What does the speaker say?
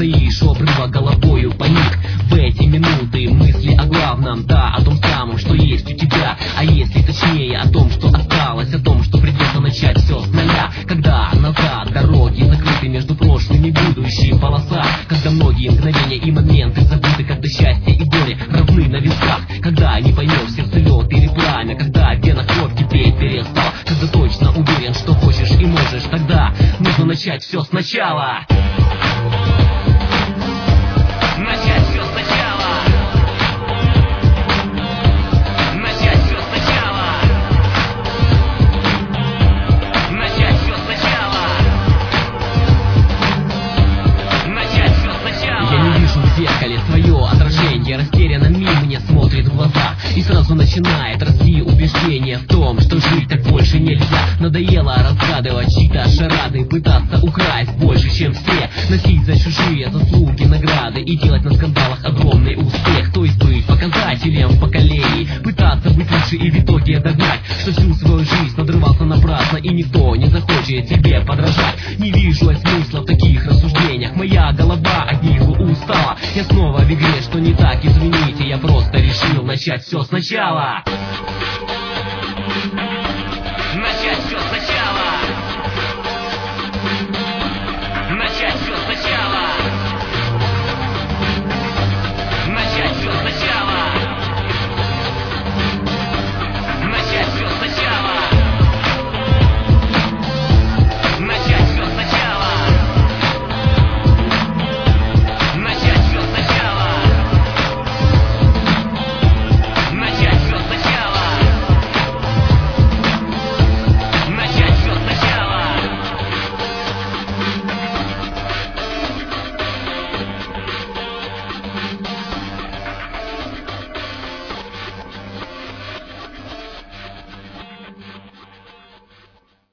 стоишь у обрыва головою поник. В эти минуты мысли о главном, да, о том самом, что есть у тебя. А если точнее, о том, что осталось, о том, что придется начать все с нуля. Когда назад дороги закрыты между прошлым и будущим полоса. Когда многие мгновения и моменты забыты, когда счастье и горе равны на весках. Когда не поймешь, сердце лед или пламя. Когда в венах кровь кипеть перестал. Когда точно уверен, что хочешь и можешь. Тогда нужно начать все сначала. Начать все сначала. Начать все сначала. Начать все сначала. Начать все сначала. Я не вижу в зеркале свое отражение. Растерянно мимо мне смотрит в глаза. И сразу начинает расти убеждение в том, что жить так больше нельзя. Надоело разгадывать чьи-то шарады, пытаться украсть больше, чем все, носить за чужие заслуги награды и делать на скандалах огромный успех. То есть быть показателем в поколении, пытаться быть лучше и в итоге догнать, что всю свою жизнь надрывался напрасно и никто не захочет тебе подражать. Не вижу я смысла в таких рассуждениях, моя голова от них устала. Я снова в игре, что не так, извините, я просто решил начать все сначала.